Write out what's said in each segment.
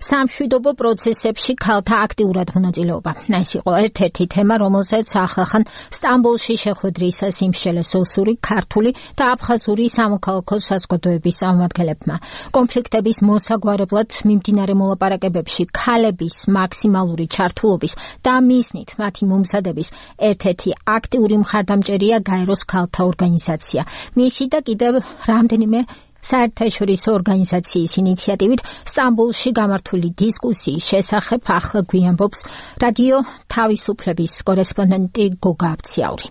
სამშვიდობო პროცესებში ქალთა აქტიურად მონაწილეობა. ეს იყო ერთ-ერთი თემა, რომელზეც ახლახან სტამბოლში შეხვედრისას იმსჯელეს ოსური, ქართული და აფხაზური სამოქალაქო საზოგადოების წარმომადგენლებმა. კონფლიქტების მოსაგვარებლად მიმდინარე მოლაპარაკებებში ქალების მაქსიმალური ჩართულობის და მიზნით მათი მომზადების ერთ-ერთი აქტიური მხარდამჭერია გაეროს ქალთა ორგანიზაცია. მისი და კიდევ რამდენიმე საერთაშორისო ორგანიზაციის ინიციატივით სტამბოლში გამართული დისკუსიის შესახებ ახლა გვიამბობს რადიო თავისუფლების კორესპონდენტი გოგა აბციაური.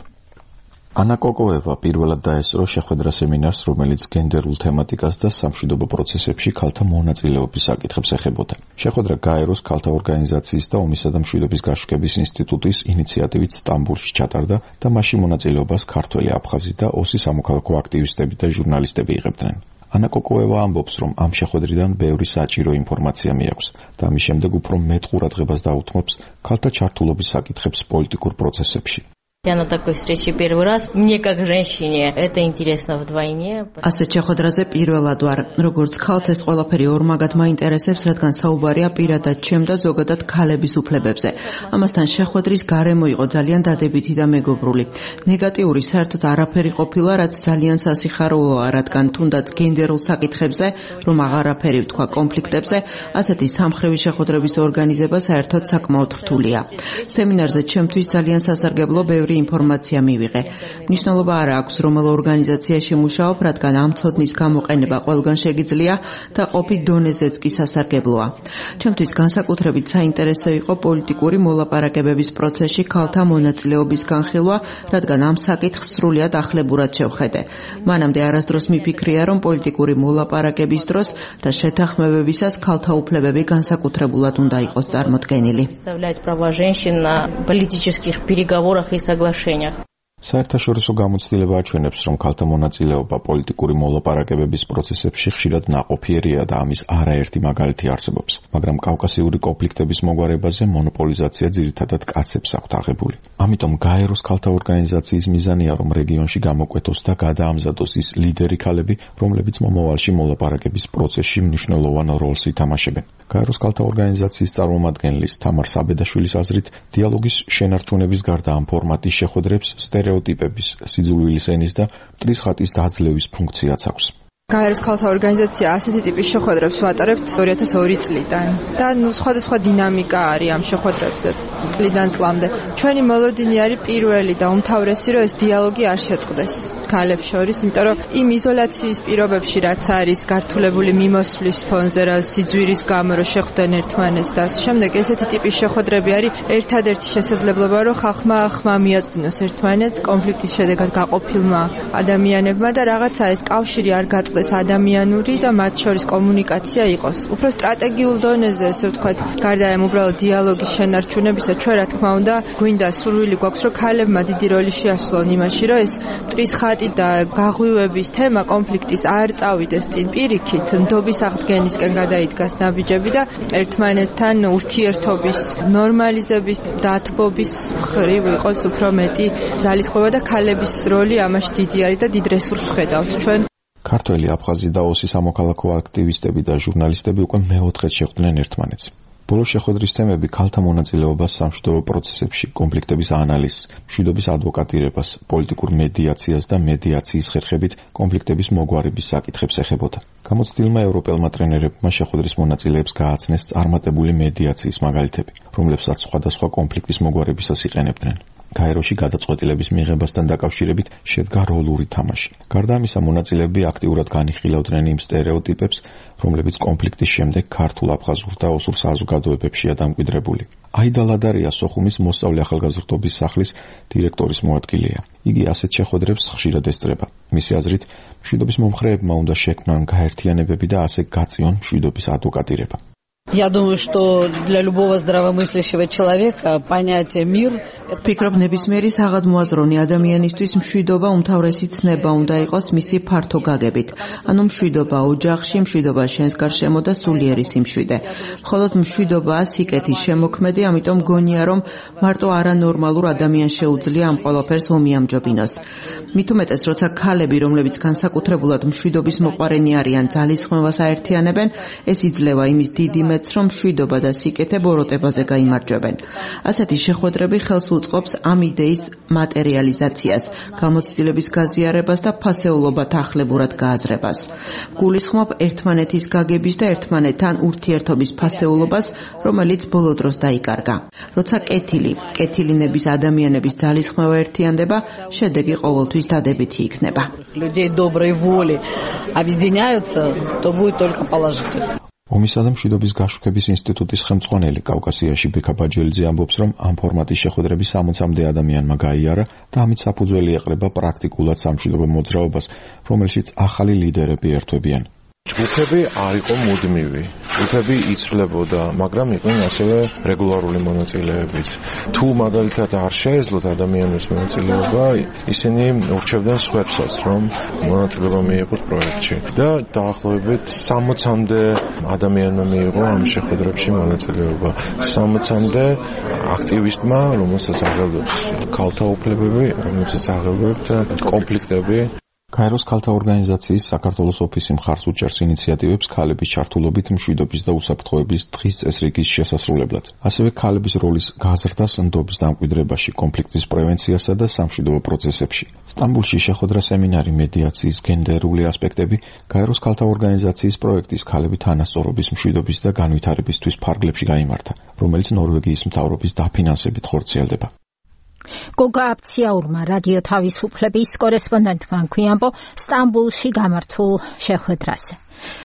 ანა კოკოევა პირველად დაესწრო შეხვედრა სემინარს, რომელიც გენდერულ თემატიკას და სამშვიდობო პროცესებში ქალთა მონაწილეობის საკითხებს ეხებოდა. შეხვედრა გაეროს ქალთა ორგანიზაციის და ომისა და მშვიდობის გაშუქების ინსტიტუტის ინიციატივით სტამბოლში ჩატარდა და მასში მონაწილეობას ქართველი, აფხაზი და ოსი სამოქალაქო აქტივისტები და ჟურნალისტები იღებდნენ. ანა კოკოევა ამბობს, რომ ამ შეხვედრიდან ბევრი საჭირო ინფორმაცია მიაქვს და ამის შემდეგ უფრო მეტ ყურადღებას დაუთმობს ქალთა ჩართულობის საკითხებს პოლიტიკურ პროცესებში. Я на такой встрече первый раз. Мне как женщине это интересно вдвойне. ასეთ შეხვედრაზე პირველად ვარ. როგორც ქალს ეს ყველაფერი ორმაგად მაინტერესებს, რადგან საუბარია პირადად ჩემ და ზოგადად ქალების უფლებებზე. ამასთან შეხვედრის გარემო იყო ძალიან დადებითი და მეგობრული. ნეგატიური საერთოდ არაფერი ყოფილა, რაც ძალიან სასიხარულოა, რადგან თუნდაც გენდერულ საკითხებზე, რომ აღარაფერი ვთქვა კონფლიქტებზე, ასეთი სამხრევი შეხვედრების ორგანიზება საერთოდ საკმაოდ რთულია. სემინარზე ჩემთვის ძალიან სასარგებლო ბევრი ინფორმაცია მივიღე. მნიშვნელობა არ აქვს, რომელ ორგანიზაციაში მუშაობ, რადგან ამ ცოდნის გამოყენება ყველგან შეგიძლია და ყოფით დონეზეც კი სასარგებლოა. ჩემთვის განსაკუთრებით საინტერესო იყო პოლიტიკური მოლაპარაკებების პროცესში ქალთა მონაწილეობის განხილვა, რადგან ამ საკითხს სრულიად ახლებურად შევხედე. მანამდე არასდროს მიფიქრია, რომ პოლიტიკური მოლაპარაკების დროს და შეთანხმებებისას ქალთა უფლებები განსაკუთრებულად უნდა იყოს წარმოდგენილი. საერთაშორისო გამოცდილება აჩვენებს, რომ ქალთა მონაწილეობა პოლიტიკური მოლაპარაკებების პროცესებში ხშირად ნაყოფიერია და ამის არაერთი მაგალითი არსებობს. მაგრამ კავკასიური კონფლიქტების მოგვარებაზე მონოპოლიზაცია ძირითადად კაცებს აქვთ აღებული. ამიტომ გაეროს ქალთა ორგანიზაციის მიზანია, რომ რეგიონში გამოკვეთოს და გადაამზადოს ის ლიდერი ქალები, რომლებიც მომავალში მოლაპარაკების პროცესში მნიშვნელოვან როლს ითამაშებენ. გაეროს ქალთა ორგანიზაციის წარმომადგენლის თამარ საბედაშვილის აზრით, დიალოგის შენარჩუნების გარდა ამ ფორმატის შეხვედრებს სტერეოტიპების, სიძულვილის ენის და მტრის ხატის დაძლევის ფუნქციაც აქვს. გაეროს ქალთა ორგანიზაცია ასეთი ტიპის შეხვედრებს ვატარებთ 2002 წლიდან და სხვადასხვა დინამიკა არის ამ შეხვედრებზე წლიდან წლამდე. ჩვენი მოლოდინი არის პირველი და უმთავრესი, რომ ეს დიალოგი არ შეწყდეს ქალებს შორის, იმიტომ რომ იმ იზოლაციის პირობებში, რაც არის გართულებული მიმოსვლის ფონზე, რა სიძვირის გამო რომ შეხვდნენ ერთმანეთს და შემდეგ ესეთი ტიპის შეხვედრები არის ერთადერთი შესაძლებლობა, რომ ხალხმა ხმა მიაწვდინოს ერთმანეთს კონფლიქტის შედეგად გაყოფილმა ადამიანებმა და რაღაცა ეს კავშირი არ გაწყვეტს ადამიანური და მათ შორის კომუნიკაცია იყოს. უფრო სტრატეგიულ დონეზე, ესე ვთქვათ, გარდა ამ უბრალოდ დიალოგის შენარჩუნებისა, ჩვენ რა თქმა უნდა, გვინდა სურვილი გვაქვს, რომ ქალებმა დიდი როლი შეასრულონ იმაში, რომ ეს მტრის ხატი და გაღვივების თემა კონფლიქტის არ წავიდეს წინ პირიქით, ნდობის აღდგენისკენ გადაიდგას ნაბიჯები და ერთმანეთთან ურთიერთობის ნორმალიზების დათბობის მხრივ იყოს უფრო მეტი ძალისხმევა და ქალების როლი ამაში დიდი არის და დიდ რესურსს ხედავთ ჩვენ. ქართველი, აფხაზი და ოსი სამოქალაქო აქტივისტები და ჟურნალისტები უკვე მეოთხედ შეხვდნენ ერთმანეთს. ბოლო შეხვედრის თემები ქალთა მონაწილეობას სამშვიდობო პროცესებში, კონფლიქტების ანალიზს, მშვიდობის ადვოკატირებას, პოლიტიკურ მედიაციას და მედიაციის ხერხებით კონფლიქტების მოგვარების საკითხებს ეხებოდა. გამოცდილმა ევროპელმა ტრენერებმა შეხვედრის მონაწილეებს გააცნეს წარმატებული მედიაციის მაგალითები, რომლებსაც სხვადასხვა კონფლიქტის მოგვარებისას იყენებდნენ. გაეროში გადაწყვეტილების მიღებასთან დაკავშირებით შედგა როლური თამაში. გარდა ამისა, მონაწილეები აქტიურად განიხილავდნენ იმ სტერეოტიპებს, რომლებიც კონფლიქტის შემდეგ ქართულ, აფხაზურ და ოსურ საზოგადოებებშია დამკვიდრებული. აიდა ლადარია სოხუმის მოსწავლე ახალგაზრდობის სახლის დირექტორის მოადგილეა. იგი ასეთ შეხვედრებს ხშირად ესწრება. მისი აზრით, მშვიდობის მომხრეებმა უნდა შექმნან გაერთიანებები და ასე გაწიონ მშვიდობის ადვოკატირება. Я думаю, что для любого здравомыслящего человека понятие мир ფიქრობ ნებისმიერი საღადმოაზროვნე ადამიანისთვის მშვიდობა უმთავრესი ცნება უნდა იყოს მისი ფართო გაგებით. ანუ მშვიდობა ოჯახში, მშვიდობა შენს გარშემო და სულიერი სიმშვიდე. მხოლოდ მშვიდობაა სიკეთის შემოქმედი, ამიტომ გონია რომ მარტო არანორმალურ ადამიანს შეუძლია ამ ყველაფერს ომიამჯობინოს. მით უმეტეს, როცა ქალები, რომლებიც განსაკუთრებულად მშვიდობის მოყარენი არიან, ძალისხმევას აერთიანებენ, ეს იძლევა იმის დიდი იმედაც, რომ მშვიდობა და სიკეთე ბოროტებაზე გაიმარჯვებენ. ასეთი შეხვედრები ხელს უწყობს ამ იდეის მატერიალიზაციას, გამოცდილების გაზიარებას და ფასეულობათ ახლებურად გააზრებას. გულისხმობ ერთმანეთის გაგების და ერთმანეთთან ურთიერთობის ფასეულობას, რომელიც ბოლო დროს დაიკარგა. როცა კეთილინების ადამიანების ძალისხმევა ერთიანდება, შედეგი ყოველთვის დადებითი იქნება. Людей доброй воли объединяются, то будет только положительно. ომისა და მშვიდობის გაშუქების ინსტიტუტის ხელმძღვანელი კავკასიაში ბექა ბაჯელიძე ამბობს, რომ ამ ფორმატის შეხვედრები 60-მდე ადამიანმა გაიარა და ამით საფუძველი ეყრება პრაქტიკულად სამშვიდობო მოძრაობას, რომელშიც ახალი ლიდერები ერთვებიან. ჯგუფები არ იყო მუდმივი. ჯგუფები იცვლებოდა, მაგრამ იყვნენ ასევე რეგულარული მონაწილეებიც. თუ მაგალითად არ შეეძლოთ ადამიანის მონაწილეობა, ისინი ურჩევდნენ სხვებსაც, რომ მონაწილეობა მიიღოთ პროექტში. და დაახლოებით 60-მდე ადამიანმა მიიღო ამ შეხვედრებში მონაწილეობა. 60-მდე აქტივისტმა, რომელსაც აღელვებს ქალთა უფლებები, რომელსაც აღელვებთ კონფლიქტები. გაეროს ქალთა ორგანიზაციის საქართველოს ოფისი მხარს უჭერს ინიციატივებს ქალების ჩართულობით მშვიდობის და უსაფრთხოების დღის წესრიგის შესასრულებლად. ასევე ქალების როლის გაზრდას ნდობის დამკვიდრებაში, კონფლიქტის პრევენციასა და სამშვიდობო პროცესებში. სტამბულში შეხვედრა სემინარი მედიაციის გენდერული ასპექტები გაეროს ქალთა ორგანიზაციის პროექტის ქალები თანასწორობის მშვიდობის და განვითარებისთვის ფარგლებში გაიმართა, რომელიც ნორვეგიის მთავრობის დაფინანსებით ხორციელდება. გოგა აფციაურმა რადიო თავისუფლების კორესპონდენტმა გვიამბო სტამბულში გამართულ შეხვედრაზე.